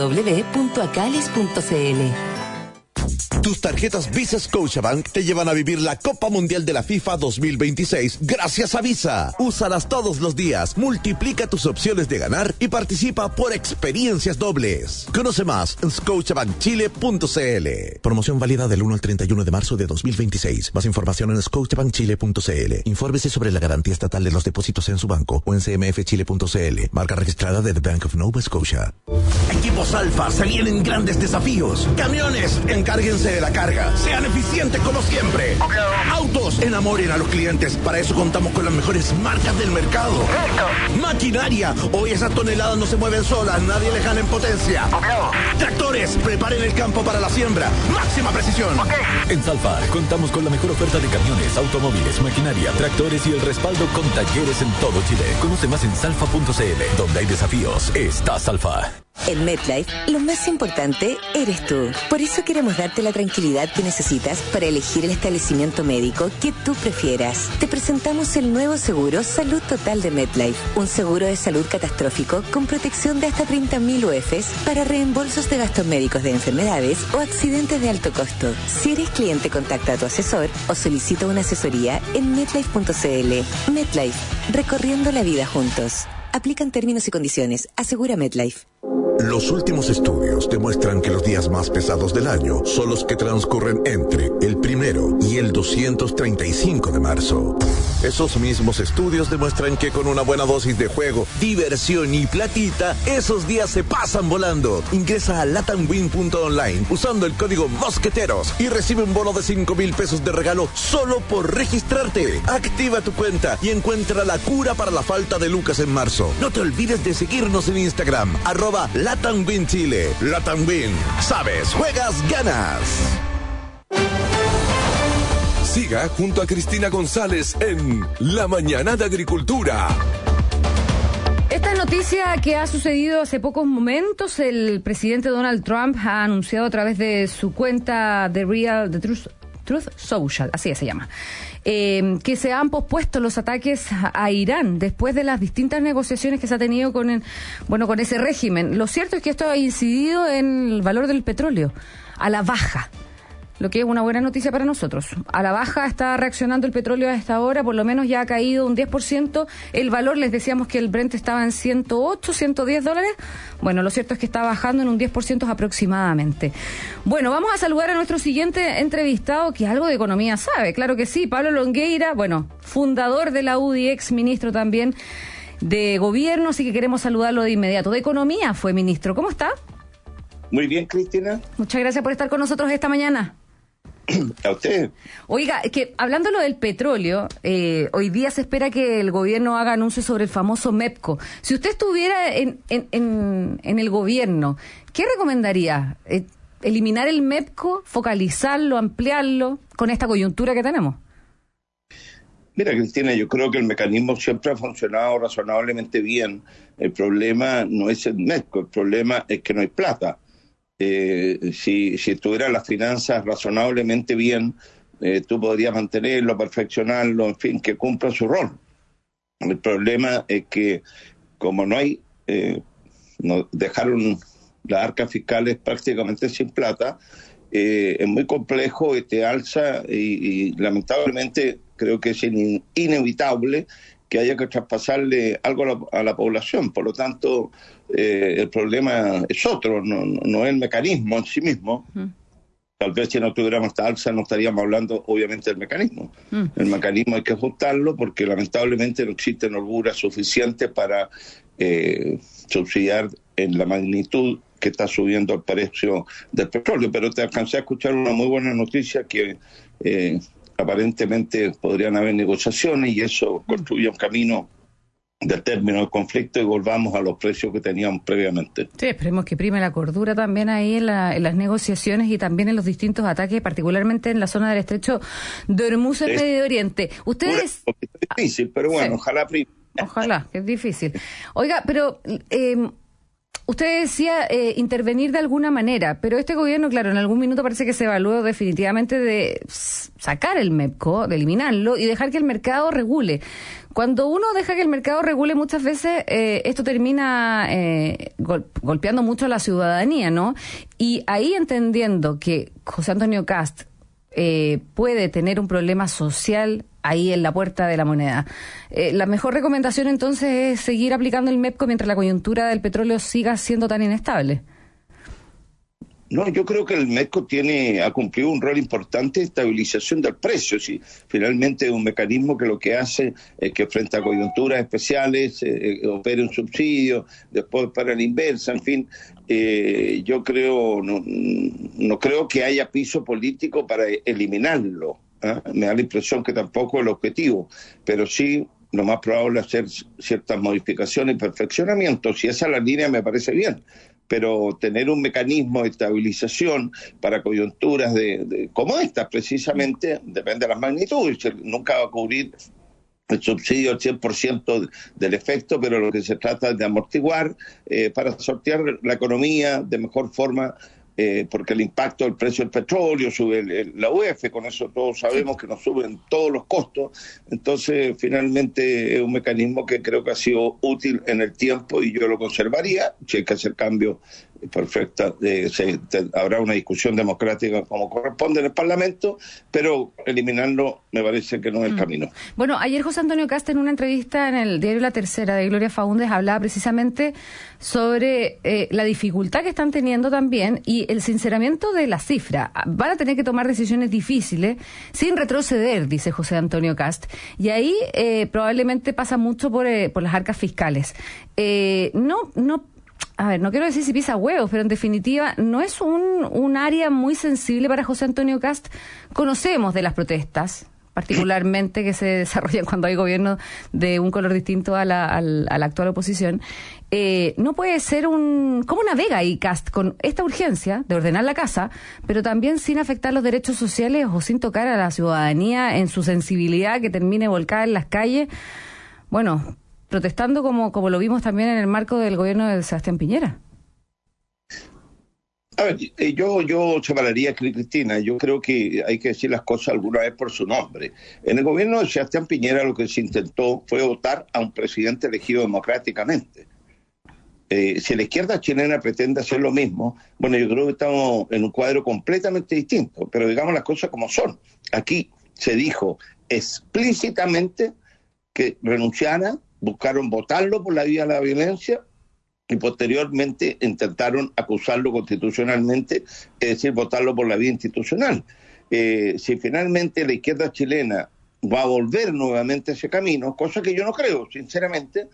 www.acalis.cl. Tus tarjetas Visa Scotiabank te llevan a vivir la Copa Mundial de la FIFA 2026 gracias a Visa. Úsalas todos los días, multiplica tus opciones de ganar y participa por experiencias dobles. Conoce más en scotiabankchile.cl. Promoción válida del 1 al 31 de marzo de 2026. Más información en scotiabankchile.cl. Infórmese sobre la garantía estatal de los depósitos en su banco o en cmfchile.cl. Marca registrada de The Bank of Nova Scotia. Equipos Alfa, se vienen grandes desafíos. Camiones, encárguense de la carga. Sean eficientes como siempre. Autos, enamoren a los clientes. Para eso contamos con las mejores marcas del mercado. Maquinaria, hoy esas toneladas no se mueven solas. Nadie les gana en potencia. Tractores, preparen el campo para la siembra. Máxima precisión. En Salfa contamos con la mejor oferta de camiones, automóviles, maquinaria, tractores y el respaldo con talleres en todo Chile. Conoce más en salfa.cl. Donde hay desafíos, está Salfa. En MetLife, lo más importante eres tú. Por eso queremos darte la tranquilidad que necesitas para elegir el establecimiento médico que tú prefieras. Te presentamos el nuevo seguro Salud Total de MetLife, un seguro de salud catastrófico con protección de hasta 30.000 UFs para reembolsos de gastos médicos de enfermedades o accidentes de alto costo. Si eres cliente, contacta a tu asesor o solicita una asesoría en MetLife.cl. MetLife, recorriendo la vida juntos. Aplican términos y condiciones. Asegura MetLife. Los últimos estudios demuestran que los días más pesados del año son los que transcurren entre el 1 y el 235 de marzo. Esos mismos estudios demuestran que con una buena dosis de juego, diversión y platita, esos días se pasan volando. Ingresa a latamwin.online usando el código Mosqueteros y recibe un bono de 5,000 pesos de regalo solo por registrarte. Activa tu cuenta y encuentra la cura para la falta de lucas en marzo. No te olvides de seguirnos en Instagram, @LatamWin Chile. LatamWin. Sabes, juegas, ganas. Siga junto a Cristina González en La Mañana de Agricultura. Esta noticia que ha sucedido hace pocos momentos, el presidente Donald Trump ha anunciado a través de su cuenta The Truth Social, así se llama, que se han pospuesto los ataques a Irán después de las distintas negociaciones que se ha tenido con ese régimen. Lo cierto es que esto ha incidido en el valor del petróleo, a la baja. Lo que es una buena noticia para nosotros. A la baja está reaccionando el petróleo a esta hora, por lo menos ya ha caído un 10%. El valor, les decíamos que el Brent estaba en 108, 110 dólares. Bueno, lo cierto es que está bajando en un 10% aproximadamente. Bueno, vamos a saludar a nuestro siguiente entrevistado, que algo de economía sabe. Claro que sí, Pablo Longueira, fundador de la UDI, ex ministro también de gobierno, así que queremos saludarlo de inmediato. De economía fue ministro. ¿Cómo está? Muy bien, Cristina. Muchas gracias por estar con nosotros esta mañana. A usted. Oiga, que hablando lo del petróleo, hoy día se espera que el gobierno haga anuncios sobre el famoso MEPCO. Si usted estuviera en el gobierno, ¿qué recomendaría? ¿Eliminar el MEPCO, focalizarlo, ampliarlo con esta coyuntura que tenemos? Mira, Cristina, yo creo que el mecanismo siempre ha funcionado razonablemente bien. El problema no es el MEPCO, el problema es que no hay plata. Si estuvieran las finanzas razonablemente bien, tú podrías mantenerlo, perfeccionarlo, en fin, que cumpla su rol. El problema es que como no hay, dejaron las arcas fiscales prácticamente sin plata, es muy complejo este alza y lamentablemente creo que es inevitable que haya que traspasarle algo a la población. Por lo tanto, el problema es otro, no es el mecanismo en sí mismo. Tal vez si no tuviéramos esta alza no estaríamos hablando obviamente del mecanismo. El mecanismo hay que ajustarlo porque lamentablemente no existen holguras suficientes para subsidiar en la magnitud que está subiendo el precio del petróleo. Pero te alcancé a escuchar una muy buena noticia que aparentemente podrían haber negociaciones y eso construye un camino del término del conflicto y volvamos a los precios que teníamos previamente. Sí, esperemos que prime la cordura también ahí en las negociaciones y también en los distintos ataques, particularmente en la zona del estrecho de Hormuz en Medio Oriente. Ustedes... Es difícil, pero bueno, sí. Ojalá prime. Ojalá, que es difícil. Oiga, pero... usted decía intervenir de alguna manera, pero este gobierno, claro, en algún minuto parece que se evaluó definitivamente de sacar el MEPCO, de eliminarlo y dejar que el mercado regule. Cuando uno deja que el mercado regule, muchas veces esto termina golpeando mucho a la ciudadanía, ¿no? Y ahí entendiendo que José Antonio Kast puede tener un problema social ahí en la puerta de la moneda. La mejor recomendación entonces es seguir aplicando el MEPCO mientras la coyuntura del petróleo siga siendo tan inestable. No, yo creo que el MEPCO ha cumplido un rol importante de estabilización del precio. Si finalmente es un mecanismo que lo que hace es que frente a coyunturas especiales opere un subsidio, después para la inversa, en fin. Yo creo, no creo que haya piso político para eliminarlo. Me da la impresión que tampoco es el objetivo, pero sí lo más probable es hacer ciertas modificaciones y perfeccionamientos. Si esa es la línea me parece bien, pero tener un mecanismo de estabilización para coyunturas como estas precisamente, depende de las magnitudes, nunca va a cubrir el subsidio al 100% del efecto, pero lo que se trata es de amortiguar para sortear la economía de mejor forma, porque el impacto del precio del petróleo sube la UF, con eso todos sabemos que nos suben todos los costos. Entonces finalmente es un mecanismo que creo que ha sido útil en el tiempo y yo lo conservaría. Si hay que hacer cambios, perfecta, habrá una discusión democrática como corresponde en el Parlamento, pero eliminarlo me parece que no es el camino. Bueno, ayer José Antonio Kast en una entrevista en el diario La Tercera de Gloria Faúndez hablaba precisamente sobre la dificultad que están teniendo también y el sinceramiento de la cifra. Van a tener que tomar decisiones difíciles sin retroceder, dice José Antonio Kast, y ahí probablemente pasa mucho por las arcas fiscales. A ver, no quiero decir si pisa huevos, pero en definitiva no es un área muy sensible para José Antonio Kast. Conocemos de las protestas, particularmente que se desarrollan cuando hay gobierno de un color distinto a la actual oposición. No puede ser ¿cómo navega ahí Kast con esta urgencia de ordenar la casa, pero también sin afectar los derechos sociales o sin tocar a la ciudadanía en su sensibilidad que termine volcada en las calles? Bueno, protestando como lo vimos también en el marco del gobierno de Sebastián Piñera. A ver, yo separaría a Cristina. Yo creo que hay que decir las cosas alguna vez por su nombre. En el gobierno de Sebastián Piñera lo que se intentó fue votar a un presidente elegido democráticamente. Si la izquierda chilena pretende hacer lo mismo, bueno, yo creo que estamos en un cuadro completamente distinto, pero digamos las cosas como son. Aquí se dijo explícitamente que renunciara, buscaron votarlo por la vía de la violencia y posteriormente intentaron acusarlo constitucionalmente, es decir, votarlo por la vía institucional. Si finalmente la izquierda chilena va a volver nuevamente a ese camino, cosa que yo no creo, sinceramente,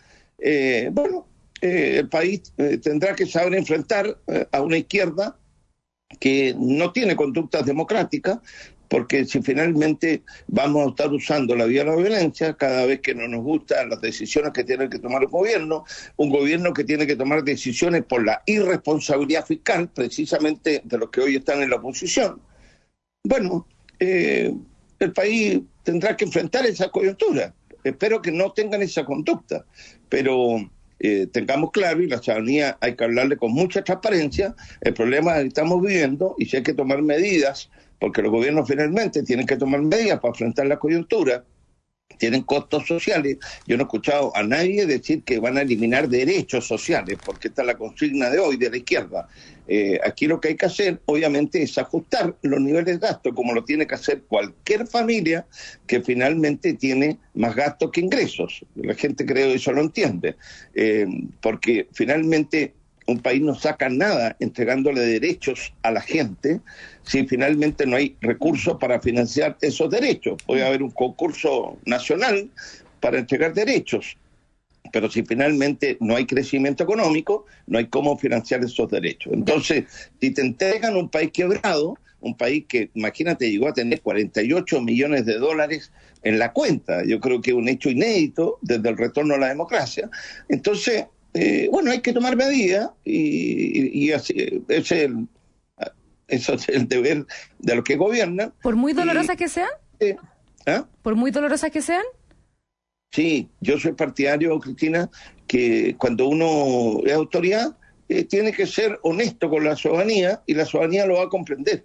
el país tendrá que saber enfrentar a una izquierda que no tiene conductas democráticas, porque si finalmente vamos a estar usando la vía de la violencia cada vez que no nos gustan las decisiones que tiene que tomar un gobierno que tiene que tomar decisiones por la irresponsabilidad fiscal, precisamente de los que hoy están en la oposición, bueno, el país tendrá que enfrentar esa coyuntura. Espero que no tengan esa conducta, pero tengamos claro, y la ciudadanía hay que hablarle con mucha transparencia, el problema que estamos viviendo, y si hay que tomar medidas, porque los gobiernos finalmente tienen que tomar medidas para enfrentar la coyuntura, tienen costos sociales. Yo no he escuchado a nadie decir que van a eliminar derechos sociales, porque esta es la consigna de hoy de la izquierda. Aquí lo que hay que hacer, obviamente, es ajustar los niveles de gasto, como lo tiene que hacer cualquier familia que finalmente tiene más gastos que ingresos. La gente, creo, eso lo entiende, porque finalmente un país no saca nada entregándole derechos a la gente si finalmente no hay recursos para financiar esos derechos. Puede haber un concurso nacional para entregar derechos, pero si finalmente no hay crecimiento económico, no hay cómo financiar esos derechos. Entonces, si te entregan un país quebrado, un país que, imagínate, llegó a tener 48 millones de dólares en la cuenta, yo creo que es un hecho inédito desde el retorno a la democracia. Entonces, bueno, hay que tomar medidas y así, eso es el deber de los que gobiernan. ¿Por muy dolorosas que sean? ¿Por muy dolorosas que sean? Sí, yo soy partidario, Cristina, que cuando uno es autoridad tiene que ser honesto con la ciudadanía y la ciudadanía lo va a comprender.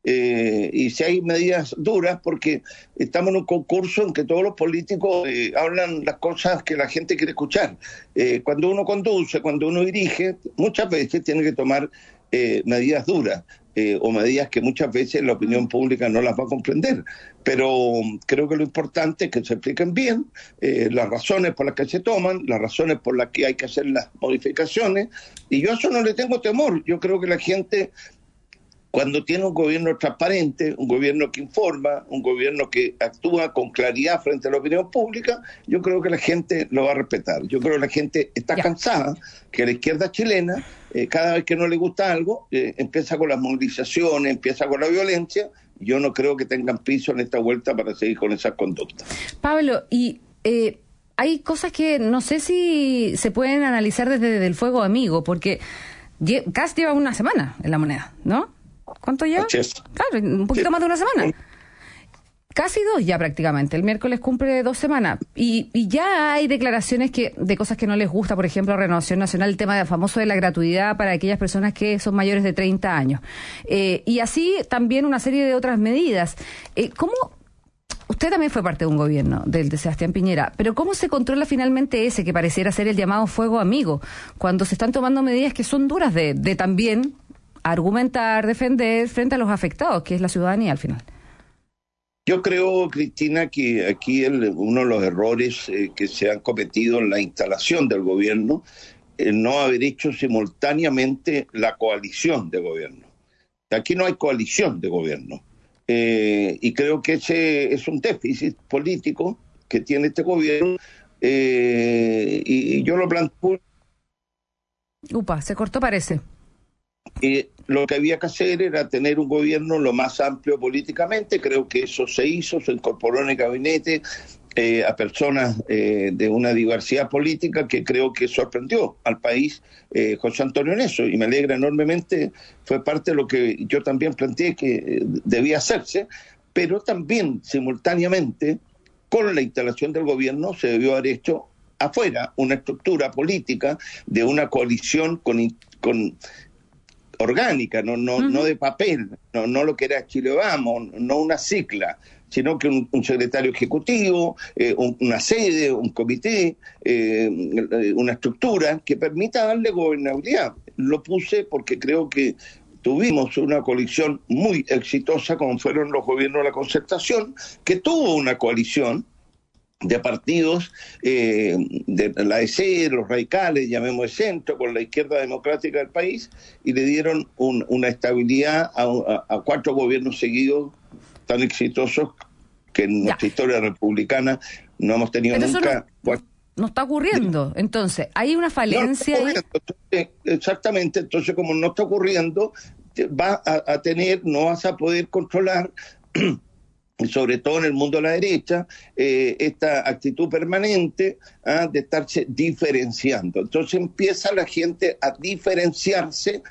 Y si hay medidas duras, porque estamos en un concurso en que todos los políticos hablan las cosas que la gente quiere escuchar. Cuando uno conduce, cuando uno dirige, muchas veces tiene que tomar medidas duras o medidas que muchas veces la opinión pública no las va a comprender. Pero creo que lo importante es que se expliquen bien las razones por las que se toman, las razones por las que hay que hacer las modificaciones, y yo a eso no le tengo temor. Yo creo que la gente, cuando tiene un gobierno transparente, un gobierno que informa, un gobierno que actúa con claridad frente a la opinión pública, yo creo que la gente lo va a respetar. Yo creo que la gente está cansada, que la izquierda chilena, cada vez que no le gusta algo, empieza con las movilizaciones, empieza con la violencia. Yo no creo que tengan piso en esta vuelta para seguir con esas conductas. Pablo, y hay cosas que no sé si se pueden analizar desde el fuego amigo, porque Kast lleva una semana en la moneda, ¿no? ¿Cuánto ya? Claro, un poquito más de una semana. Casi 2 ya prácticamente. El miércoles cumple 2 semanas. Y ya hay declaraciones de cosas que no les gusta, por ejemplo, Renovación Nacional, el tema famoso de la gratuidad para aquellas personas que son mayores de 30 años. Y así también una serie de otras medidas. ¿Cómo? Usted también fue parte de un gobierno, del de Sebastián Piñera, pero ¿cómo se controla finalmente ese que pareciera ser el llamado fuego amigo, cuando se están tomando medidas que son duras de también argumentar, defender frente a los afectados, que es la ciudadanía al final? Yo creo, Cristina, que aquí uno de los errores que se han cometido en la instalación del gobierno es no haber hecho simultáneamente la coalición de gobierno. Aquí no hay coalición de gobierno. Y creo que ese es un déficit político que tiene este gobierno. Y yo lo planteo. Se cortó, parece. Lo que había que hacer era tener un gobierno lo más amplio políticamente. Creo que eso se hizo, se incorporó en el gabinete a personas de una diversidad política que creo que sorprendió al país, José Antonio Neso, y me alegra enormemente. Fue parte de lo que yo también planteé que debía hacerse, pero también simultáneamente con la instalación del gobierno se debió haber hecho afuera una estructura política de una coalición con orgánica, no de papel, no lo que era Chile Vamos, no una sigla, sino que un secretario ejecutivo, una sede, un comité, una estructura que permita darle gobernabilidad. Lo puse porque creo que tuvimos una coalición muy exitosa, como fueron los gobiernos de la Concertación, que tuvo una coalición de partidos de la EC, los radicales, llamemos de centro, con la izquierda democrática del país, y le dieron una estabilidad a 4 gobiernos seguidos tan exitosos que en nuestra historia republicana no hemos tenido nunca. No está ocurriendo, entonces, hay una falencia. Exactamente, entonces como no está ocurriendo, no vas a poder controlar sobre todo en el mundo de la derecha, esta actitud permanente de estarse diferenciando. Entonces empieza la gente a diferenciarse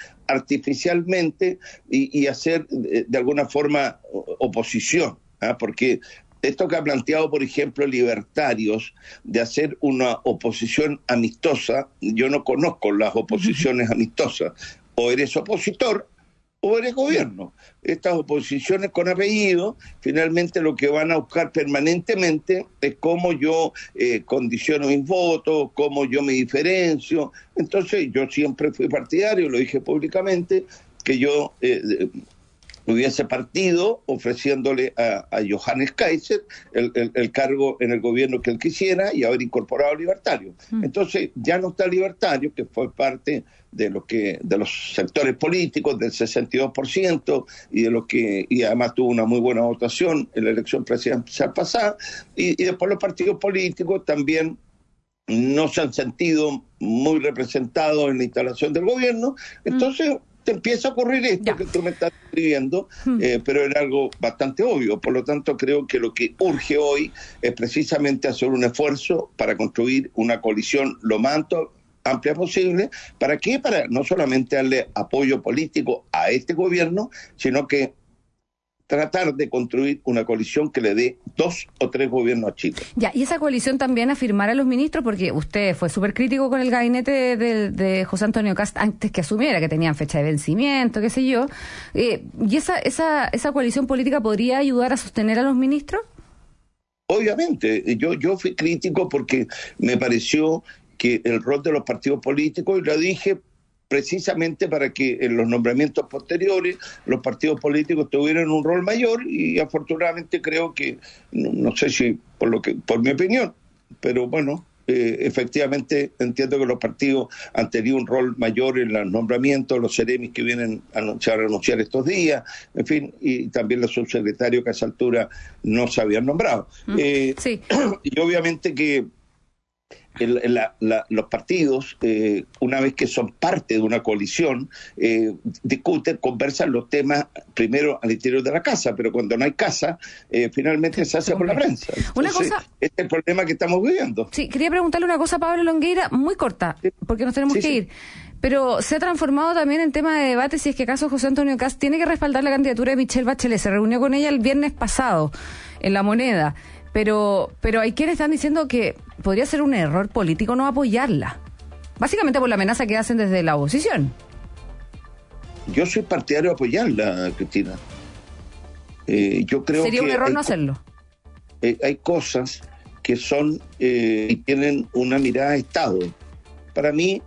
artificialmente y hacer de alguna forma oposición, porque esto que ha planteado, por ejemplo, Libertarios, de hacer una oposición amistosa, yo no conozco las oposiciones amistosas, o eres opositor o eres gobierno. Estas oposiciones con apellido, finalmente lo que van a buscar permanentemente es cómo yo condiciono mis votos, cómo yo me diferencio. Entonces yo siempre fui partidario, lo dije públicamente, que yo hubiese partido ofreciéndole a Johannes Kaiser el cargo en el gobierno que él quisiera y haber incorporado Libertario. Entonces ya no está Libertario, que fue parte de los sectores políticos del 62% y además tuvo una muy buena votación en la elección presidencial pasada, y después los partidos políticos también no se han sentido muy representados en la instalación del gobierno. Entonces te empieza a ocurrir esto que tú me estás escribiendo, pero era algo bastante obvio. Por lo tanto, creo que lo que urge hoy es precisamente hacer un esfuerzo para construir una coalición lo más amplia posible. ¿Para qué? Para no solamente darle apoyo político a este gobierno, sino que tratar de construir una coalición que le dé 2 o 3 gobiernos a Chile. Ya, y esa coalición también afirmar a los ministros, porque usted fue súper crítico con el gabinete de José Antonio Kast antes que asumiera, que tenían fecha de vencimiento, qué sé yo. ¿Y esa coalición política podría ayudar a sostener a los ministros? Obviamente, yo fui crítico porque me pareció que el rol de los partidos políticos, y lo dije precisamente para que en los nombramientos posteriores los partidos políticos tuvieran un rol mayor, y afortunadamente creo que, no sé si por mi opinión, pero bueno, efectivamente entiendo que los partidos han tenido un rol mayor en los nombramientos, los seremis que vienen a anunciar estos días, en fin, y también los subsecretarios que a esa altura no se habían nombrado. Sí. Y obviamente que los partidos, una vez que son parte de una coalición, discuten, conversan los temas primero al interior de la casa, pero cuando no hay casa, finalmente se hace por la prensa. Entonces, este es el problema que estamos viviendo. Sí, quería preguntarle una cosa a Pablo Longueira, muy corta, porque nos tenemos que ir. Pero se ha transformado también en tema de debate si es que acaso José Antonio Kast tiene que respaldar la candidatura de Michelle Bachelet. Se reunió con ella el viernes pasado en La Moneda. Pero hay quienes están diciendo que podría ser un error político no apoyarla, básicamente por la amenaza que hacen desde la oposición. Yo soy partidario de apoyarla, Cristina. Yo creo sería que un error no hacerlo. Hay cosas que son y tienen una mirada de Estado. Para mí,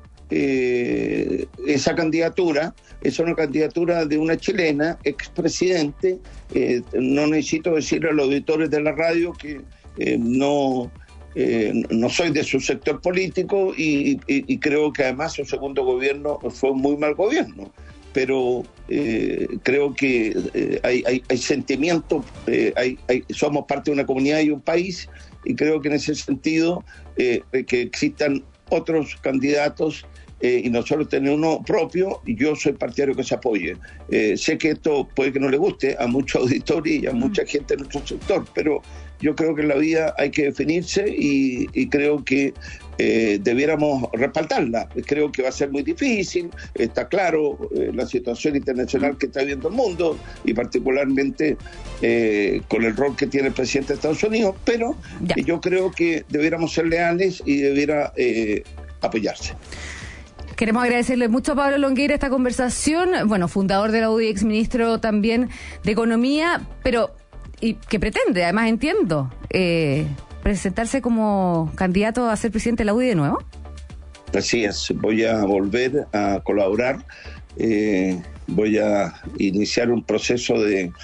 esa candidatura es una candidatura de una chilena, expresidente. No necesito decirle a los auditores de la radio que no soy de su sector político y creo que además su segundo gobierno fue un muy mal gobierno. Pero creo que hay sentimientos, somos parte de una comunidad y un país, y creo que en ese sentido que existan otros candidatos y nosotros tener uno propio, y yo soy partidario que se apoye. Sé que esto puede que no le guste a muchos auditores y a mucha gente en nuestro sector, pero yo creo que en la vida hay que definirse y creo que debiéramos respaldarla. Creo que va a ser muy difícil, está claro la situación internacional que está viviendo el mundo y particularmente con el rol que tiene el presidente de Estados Unidos, pero yo creo que debiéramos ser leales y debiera apoyarse. Queremos agradecerle mucho a Pablo Longueira esta conversación, bueno, fundador de la UDI, exministro también de Economía, pero y que pretende, además entiendo, presentarse como candidato a ser presidente de la UDI de nuevo. Así es, voy a volver a colaborar, voy a iniciar un proceso de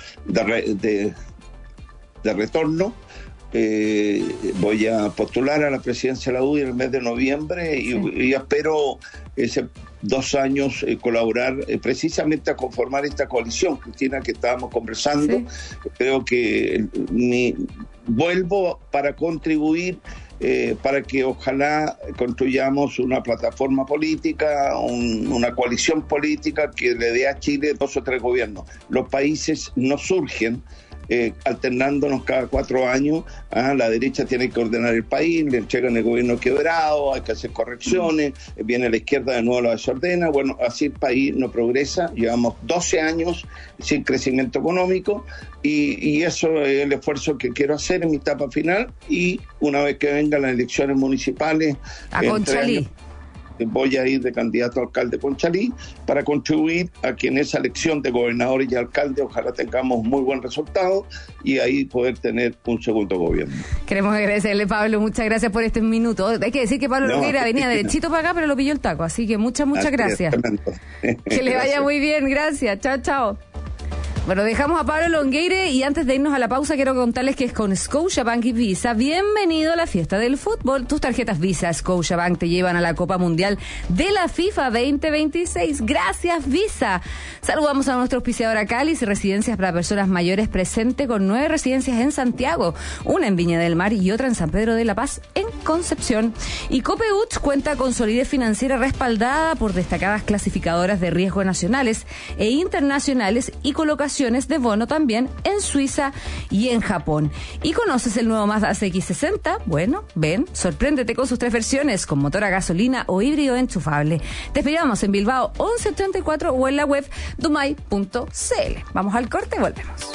retorno. Voy a postular a la presidencia de la UDI en el mes de noviembre y espero 2 años colaborar precisamente a conformar esta coalición, Cristina, que estábamos conversando. Creo que vuelvo para contribuir para que ojalá construyamos una plataforma política, una coalición política que le dé a Chile 2 o 3 gobiernos. Los países no surgen alternándonos cada 4 años. La derecha tiene que ordenar el país, le entregan el gobierno quebrado, hay que hacer correcciones, viene la izquierda de nuevo, lo desordena. Bueno, así el país no progresa. Llevamos 12 años sin crecimiento económico y eso es el esfuerzo que quiero hacer en mi etapa final, y una vez que vengan las elecciones municipales a Conchalí, voy a ir de candidato a alcalde de Conchalí para contribuir a que en esa elección de gobernadores y alcaldes ojalá tengamos muy buen resultado y ahí poder tener un segundo gobierno. Queremos agradecerle, Pablo, muchas gracias por este minuto. Hay que decir que Pablo Longueira venía derechito para acá, pero lo pilló el taco, así que muchas gracias. Que le vaya muy bien, gracias, chao. Bueno, dejamos a Pablo Longueira y antes de irnos a la pausa quiero contarles que es con Scotiabank y Visa. Bienvenido a la fiesta del fútbol. Tus tarjetas Visa Scotiabank te llevan a la Copa Mundial de la FIFA 2026. Gracias, Visa. Saludamos a nuestro auspiciador Cáliz, residencias para personas mayores, presente con 9 residencias en Santiago, una en Viña del Mar y otra en San Pedro de la Paz, en Concepción. Y Copeuch cuenta con solidez financiera respaldada por destacadas clasificadoras de riesgo nacionales e internacionales y colocación de bono también en Suiza y en Japón. ¿Y conoces el nuevo Mazda CX-60? Bueno, ven, sorpréndete con sus 3 versiones, con motor a gasolina o híbrido enchufable. Te esperamos en Bilbao 1184 o en la web dumai.cl. Vamos al corte y volvemos.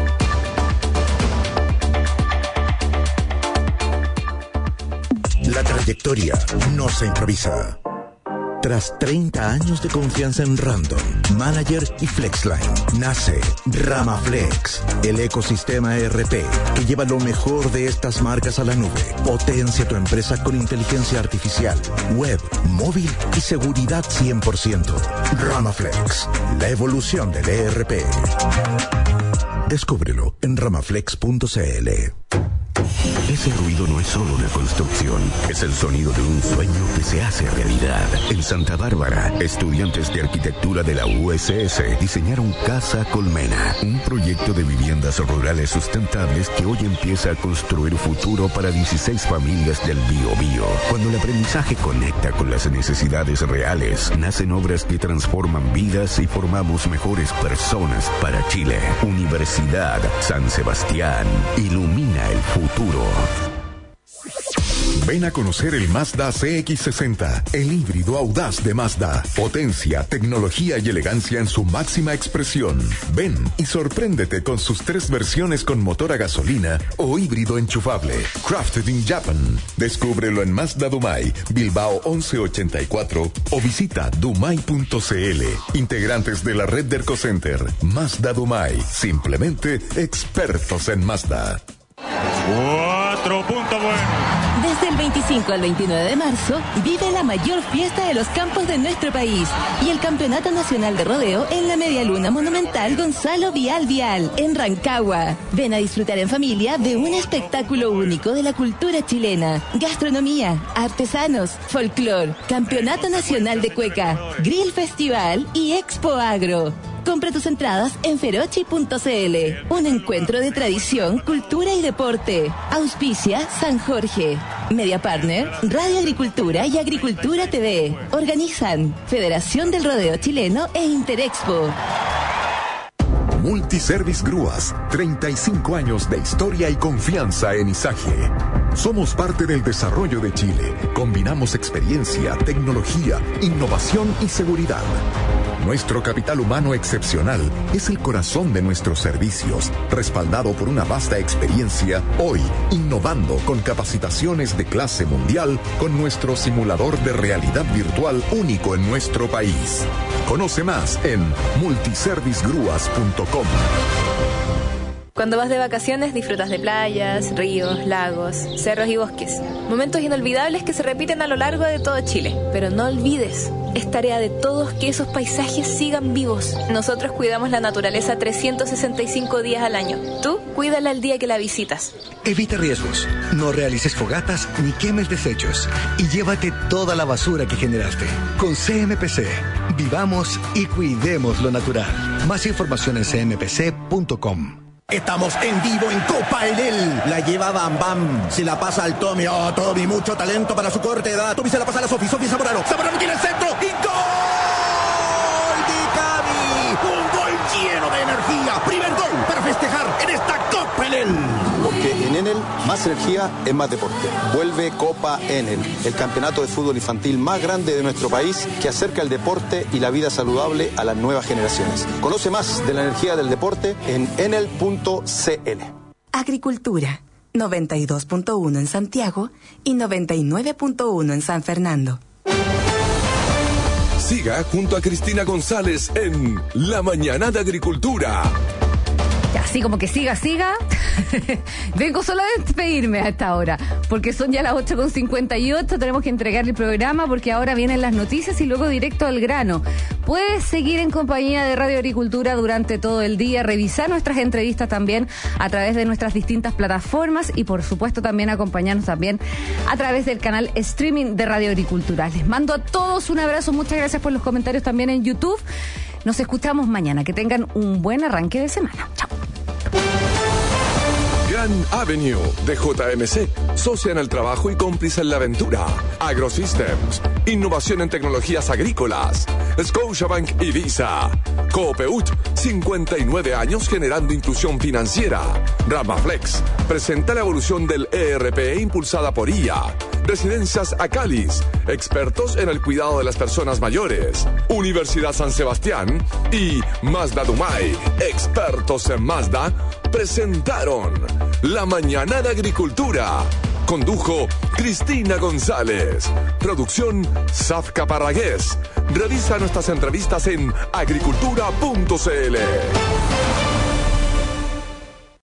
La trayectoria no se improvisa. Tras 30 años de confianza en Random, Manager y Flexline, nace Ramaflex, el ecosistema ERP que lleva lo mejor de estas marcas a la nube. Potencia tu empresa con inteligencia artificial, web, móvil y seguridad 100%. Ramaflex, la evolución del ERP. Descúbrelo en ramaflex.cl. Ese ruido no es solo una construcción, es el sonido de un sueño que se hace realidad. En Santa Bárbara, estudiantes de arquitectura de la USS diseñaron Casa Colmena, un proyecto de viviendas rurales sustentables que hoy empieza a construir futuro para 16 familias del Biobío. Cuando el aprendizaje conecta con las necesidades reales, nacen obras que transforman vidas y formamos mejores personas para Chile. Universidad San Sebastián, ilumina el futuro. Ven a conocer el Mazda CX-60, el híbrido audaz de Mazda. Potencia, tecnología y elegancia en su máxima expresión. Ven y sorpréndete con sus 3 versiones con motor a gasolina o híbrido enchufable. Crafted in Japan. Descúbrelo en Mazda Dumai, Bilbao 1184 o visita dumai.cl. Integrantes de la red de Ercocenter. Mazda Dumai. Simplemente expertos en Mazda. 4 puntos buenos. Desde el 25 al 29 de marzo, vive la mayor fiesta de los campos de nuestro país y el Campeonato Nacional de Rodeo en la Media Luna Monumental Gonzalo Vial en Rancagua. Ven a disfrutar en familia de un espectáculo único de la cultura chilena, gastronomía, artesanos, folclor, Campeonato Nacional de Cueca, Grill Festival y Expo Agro. Compra tus entradas en ferochi.cl. Un encuentro de tradición, cultura y deporte. Auspicia San Jorge. Media Partner, Radio Agricultura y Agricultura TV. Organizan Federación del Rodeo Chileno e Interexpo. Multiservice Grúas, 35 años de historia y confianza en Izaje. Somos parte del desarrollo de Chile. Combinamos experiencia, tecnología, innovación y seguridad. Nuestro capital humano excepcional es el corazón de nuestros servicios, respaldado por una vasta experiencia, hoy innovando con capacitaciones de clase mundial con nuestro simulador de realidad virtual único en nuestro país. Conoce más en multiservicegrúas.com. Cuando vas de vacaciones disfrutas de playas, ríos, lagos, cerros y bosques. Momentos inolvidables que se repiten a lo largo de todo Chile. Pero no olvides, es tarea de todos que esos paisajes sigan vivos. Nosotros cuidamos la naturaleza 365 días al año. Tú, cuídala el día que la visitas. Evita riesgos, no realices fogatas ni quemes desechos y llévate toda la basura que generaste. Con CMPC, vivamos y cuidemos lo natural. Más información en cmpc.com. Estamos en vivo en Copa Enel. La lleva Bam Bam. Se la pasa al Tommy. Oh, Tommy, mucho talento para su corta edad. Tommy se la pasa a la Sofi. Sofi Zamorano. Zamorano tiene el centro. ¡Y gol de Gaby! Un gol lleno de energía. Primer gol para festejar en esta Copa Enel. Porque en Enel más energía es más deporte. Vuelve Copa Enel, el campeonato de fútbol infantil más grande de nuestro país que acerca el deporte y la vida saludable a las nuevas generaciones. Conoce más de la energía del deporte en enel.cl. Agricultura, 92.1 en Santiago y 99.1 en San Fernando. Siga junto a Cristina González en La Mañana de Agricultura. Así como que siga. Vengo solo a despedirme a esta hora, porque son ya las 8:58, tenemos que entregar el programa porque ahora vienen las noticias y luego directo al grano. Puedes seguir en compañía de Radio Agricultura durante todo el día, revisar nuestras entrevistas también a través de nuestras distintas plataformas y por supuesto también acompañarnos también a través del canal streaming de Radio Agricultura. Les mando a todos un abrazo, muchas gracias por los comentarios también en YouTube. Nos escuchamos mañana. Que tengan un buen arranque de semana. Chao. Grand Avenue de JMC, socia en el trabajo y cómplice en la aventura. AgroSystems, innovación en tecnologías agrícolas. Scotiabank y Visa. Coopeut, 59 años generando inclusión financiera. Ramaflex, presenta la evolución del ERP impulsada por IA. Residencias Acalis, expertos en el cuidado de las personas mayores. Universidad San Sebastián y Mazda Dumay, expertos en Mazda, presentaron La Mañana de Agricultura. Condujo Cristina González. Producción Safka Parragués. Revisa nuestras entrevistas en agricultura.cl.